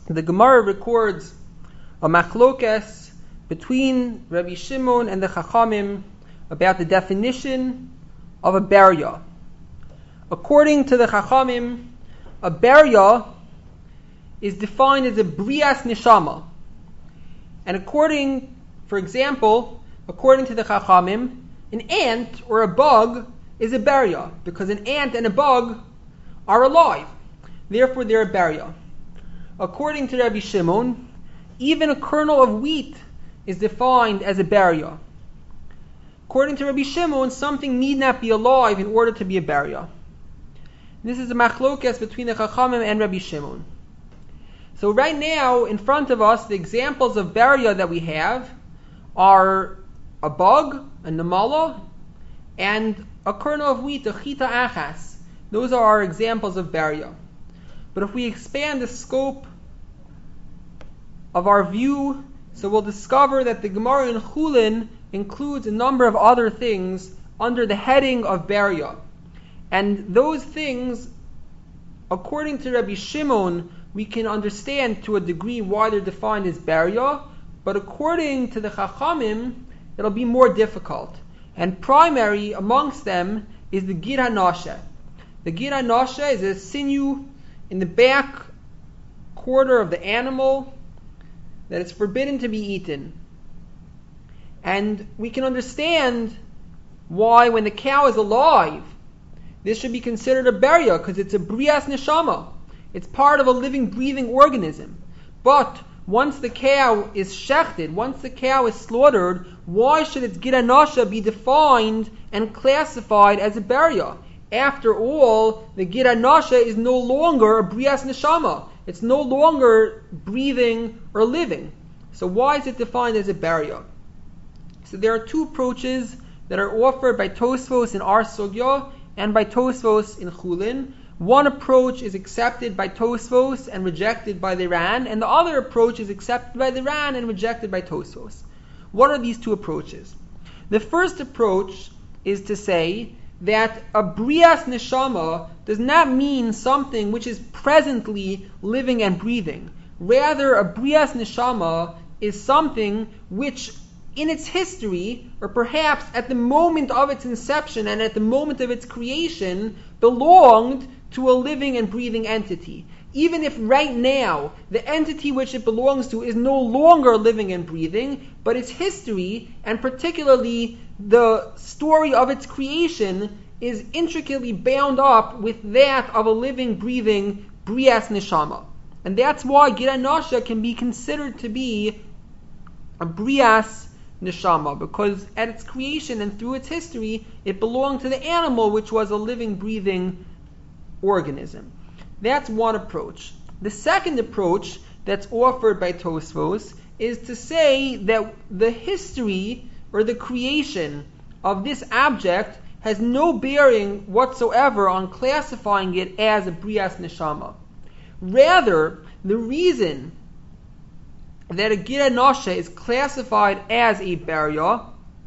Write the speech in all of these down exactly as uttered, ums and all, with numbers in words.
the Gemara records a machlokes between Rabbi Shimon and the Chachamim about the definition of a barya. According to the Chachamim, a barya is defined as a brias neshama. And according, for example, according to the Chachamim, an ant or a bug is a barya, because an ant and a bug are alive. Therefore, they're a barya. According to Rabbi Shimon, even a kernel of wheat is defined as a barya. According to Rabbi Shimon, something need not be alive in order to be a barya. This is a machlokes between the Chachamim and Rabbi Shimon. So right now, in front of us, the examples of barya that we have are a bug, a namala, and a kernel of wheat, a chita achas. Those are our examples of barya. But if we expand the scope of our view, so we'll discover that the Gemara in Chulin includes a number of other things under the heading of barya. And those things, according to Rabbi Shimon, we can understand to a degree why they're defined as barya, but according to the Chachamim, it'll be more difficult. And primary amongst them is the gid hanashe. The gid hanashe is a sinew in the back quarter of the animal that is forbidden to be eaten. And we can understand why when the cow is alive, this should be considered a barya, because it's a brias neshama. It's part of a living, breathing organism. But once the cow is shechted, once the cow is slaughtered, why should its gid hanashe be defined and classified as a barya? After all, the gid hanashe is no longer a brias neshama. It's no longer breathing or living. So why is it defined as a barya? So there are two approaches that are offered by Tosfos in our sugya and by Tosfos in Chulin. One approach is accepted by Tosfos and rejected by the Ran, and the other approach is accepted by the Ran and rejected by Tosfos. What are these two approaches? The first approach is to say that a brias neshama does not mean something which is presently living and breathing. Rather, a brias neshama is something which in its history, or perhaps at the moment of its inception and at the moment of its creation, belonged to a living and breathing entity. Even if right now the entity which it belongs to is no longer living and breathing, but its history, and particularly the story of its creation, is intricately bound up with that of a living, breathing brias neshama. And that's why gid hanashe can be considered to be a brias neshama, because at its creation and through its history, it belonged to the animal, which was a living, breathing organism. That's one approach. The second approach that's offered by Tosfos is to say that the history or the creation of this object has no bearing whatsoever on classifying it as a brias neshama. Rather, the reason that a gid hanashe is classified as a barya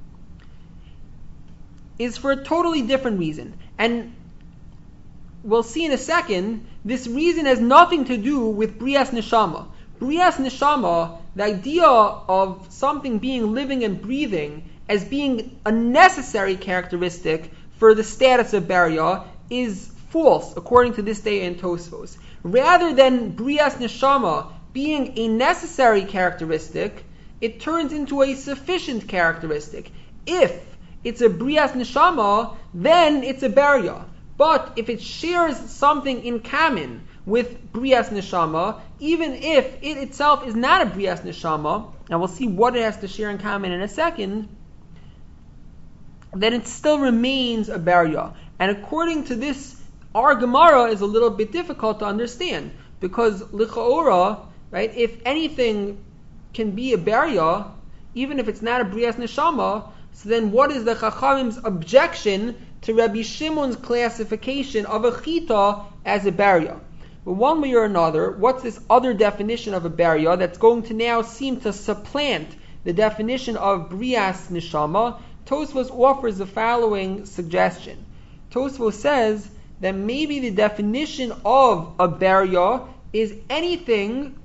is for a totally different reason. And we'll see in a second, this reason has nothing to do with brias neshama. Brias neshama, the idea of something being living and breathing as being a necessary characteristic for the status of barya, is false, according to this day in Tosfos. Rather than brias neshama being a necessary characteristic, it turns into a sufficient characteristic. If it's a brias neshama, then it's a barya. But if it shares something in common with brias neshama, even if it itself is not a brias neshama, and we'll see what it has to share in common in a second, then it still remains a barya. And according to this, our Gemara is a little bit difficult to understand, because lichaora, right, if anything can be a barya, even if it's not a brias neshama, so then what is the Chachamim's objection to Rabbi Shimon's classification of a chita as a barya? But one way or another, what's this other definition of a barya that's going to now seem to supplant the definition of brias neshama? Tosfos offers the following suggestion. Tosfos says that maybe the definition of a barya is anything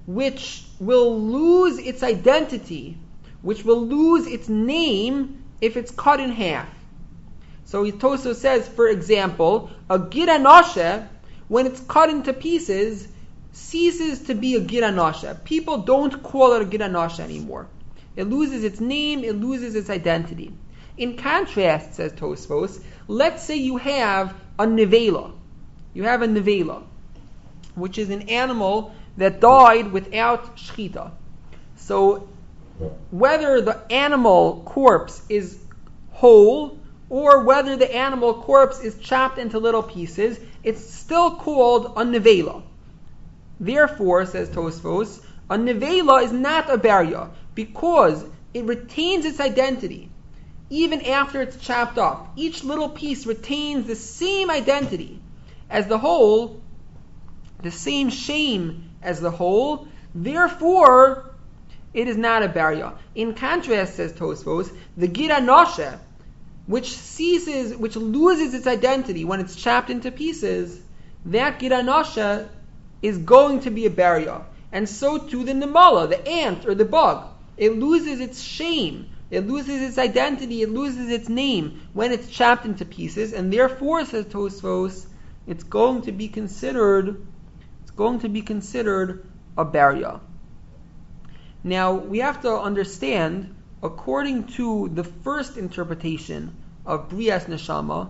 which will lose its identity, which will lose its name if it's cut in half. So Tosfos says, for example, a gid anoshe, when it's cut into pieces, ceases to be a gid anoshe. People don't call it a gid anoshe anymore. It loses its name, it loses its identity. In contrast, says Tosfos, let's say you have a nevela. You have a nevela, which is an animal that died without shchita. So whether the animal corpse is whole or whether the animal corpse is chopped into little pieces, it's still called a nevela. Therefore, says Tosfos, a nevela is not a barya because it retains its identity even after it's chopped up. Each little piece retains the same identity as the whole, the same shame as the whole. Therefore, it is not a barya. In contrast, says Tosfos, the gid anoshe, which ceases, which loses its identity when it's chopped into pieces, that gid anoshe is going to be a barya. And so too the nemala, the ant or the bug. It loses its shame, it loses its identity, it loses its name when it's chopped into pieces, and therefore, says Tosfos, it's going to be considered, it's going to be considered a barya. Now, we have to understand, according to the first interpretation of Brias Neshama,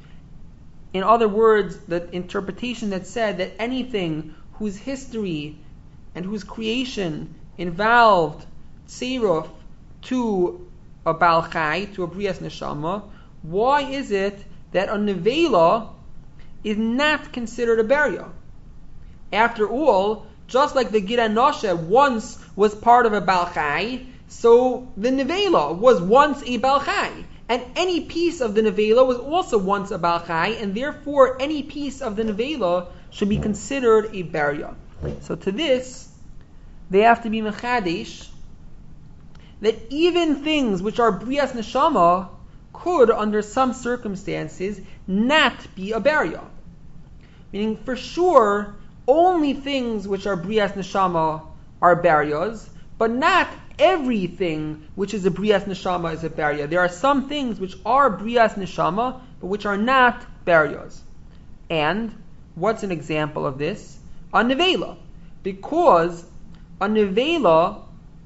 in other words, the interpretation that said that anything whose history and whose creation involved tzeiruf to a Baal Chai, to a Brias Neshama, why is it that a nevela is not considered a barya? After all, just like the gid anoshe once was part of a Baal Chai, so the nevela was once a Baal Chai. And any piece of the nevela was also once a Baal Chai, and therefore any piece of the nevela should be considered a barya. So to this, they have to be mechadesh, that even things which are Brias Neshama could, under some circumstances, not be a barya. Meaning, for sure, only things which are Brias Neshama are baryas, but not everything which is a Brias Neshama is a barya. There are some things which are Brias Neshama, but which are not baryas. And what's an example of this? A nevela. Because a nevela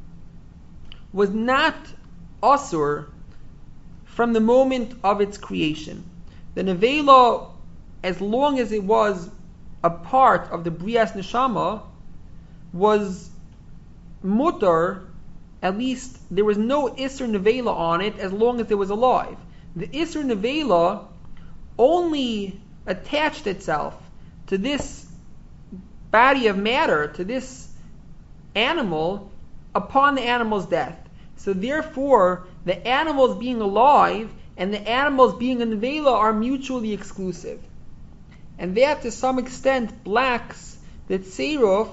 was not asur from the moment of its creation. The nevela, as long as it was a part of the Brias Neshama, was mutar. At least there was no Isser Nevela on it as long as it was alive. The Isser Nevela only attached itself to this body of matter, to this animal, upon the animal's death. So therefore, the animals being alive and the animals being a Nevela are mutually exclusive. And that to some extent blacks the tzeiruf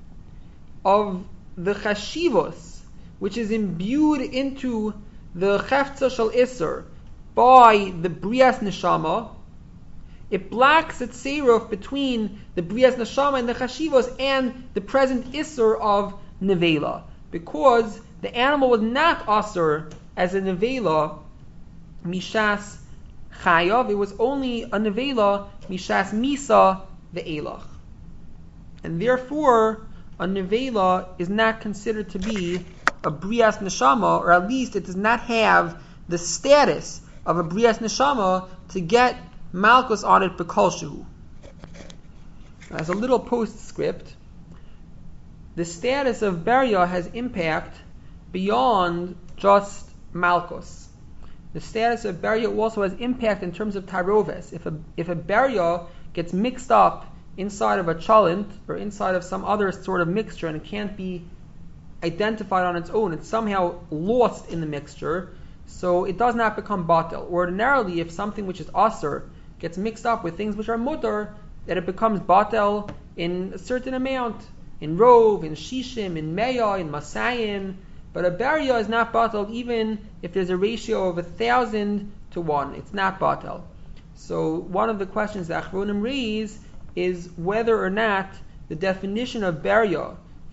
of the chashivos, which is imbued into the Chefza Shel Isser by the Brias Neshama. It blocks the tzeiruf between the Brias Neshama and the Chashivos and the present Isser of Nevela, because the animal was not Asur as a Nevela Mishas Chayav, it was only a Nevela Mishas Misa the Elach. And therefore, a Nevela is not considered to be a Brias Neshama, or at least it does not have the status of a Brias Neshama to get Malchus on it B'kol Shehu. As a little postscript, the status of Barya has impact beyond just Malchus. The status of Barya also has impact in terms of Taroves. If a, if a Barya gets mixed up inside of a chalent or inside of some other sort of mixture and it can't be identified on its own, it's somehow lost in the mixture, so it does not become batel. Ordinarily, if something which is asur gets mixed up with things which are mutar, that it becomes batel in a certain amount, in rov, in shishim, in meya, in masayim. But a barya is not batel even if there's a ratio of a thousand to one. It's not batel. So one of the questions that Achronim raise is whether or not the definition of barya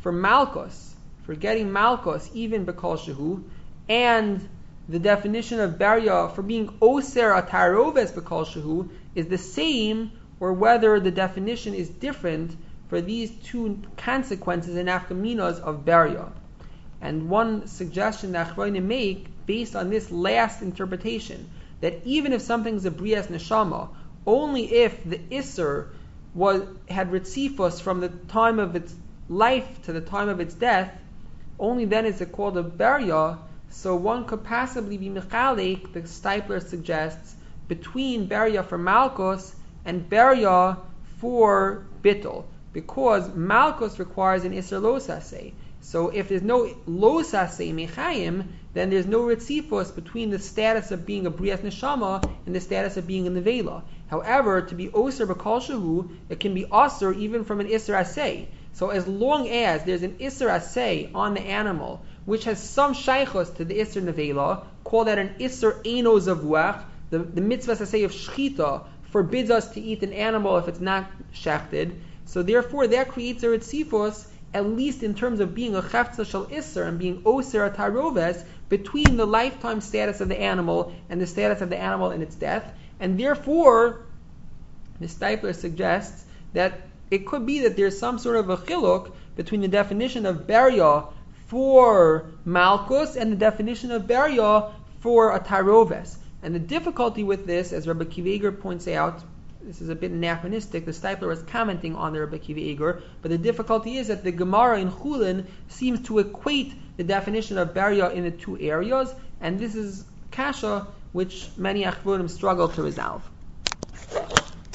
for Malkus, for getting Malkus, even Bekal Shehu, and the definition of Beria for being Oser Ataroves Bekal Shehu is the same, or whether the definition is different for these two consequences and afkaminas of Beria. And one suggestion that Achronim make, based on this last interpretation, that even if something's a Brias Neshama, only if the Isser was had Ritzifos from the time of its life to the time of its death, only then is it called a Beria. So one could possibly be Mechalek, the Stipler suggests, between Beria for Malkus and Beria for Bittul, because Malkus requires an Isser Losase. So if there's no Losase Mechayim, then there's no Ritzifos between the status of being a Brias Neshama and the status of being a Nevela. However, to be Oser B'Kal Shehu, it can be Oser even from an Isser Aseh. So as long as there's an Isser Aseh on the animal, which has some shaychos to the Isser Nevela, call that an Isser Eino Zavuach, the, the mitzvah Aseh of Shchita forbids us to eat an animal if it's not shechted. So therefore that creates a Ritzifos, at least in terms of being a Chefza Shal Isser and being Oser Ataroves, between the lifetime status of the animal and the status of the animal in its death. And therefore, the Stipler suggests that it could be that there's some sort of a chiluk between the definition of Beria for Malkus and the definition of Beria for Ataroves. And the difficulty with this, as Rabbi Akiva Eiger points out, this is a bit anachronistic, the Stipler was commenting on the Rabbi Akiva Eiger, but the difficulty is that the Gemara in Chulin seems to equate the definition of Beria in the two areas, and this is kasha which many achronim struggle to resolve.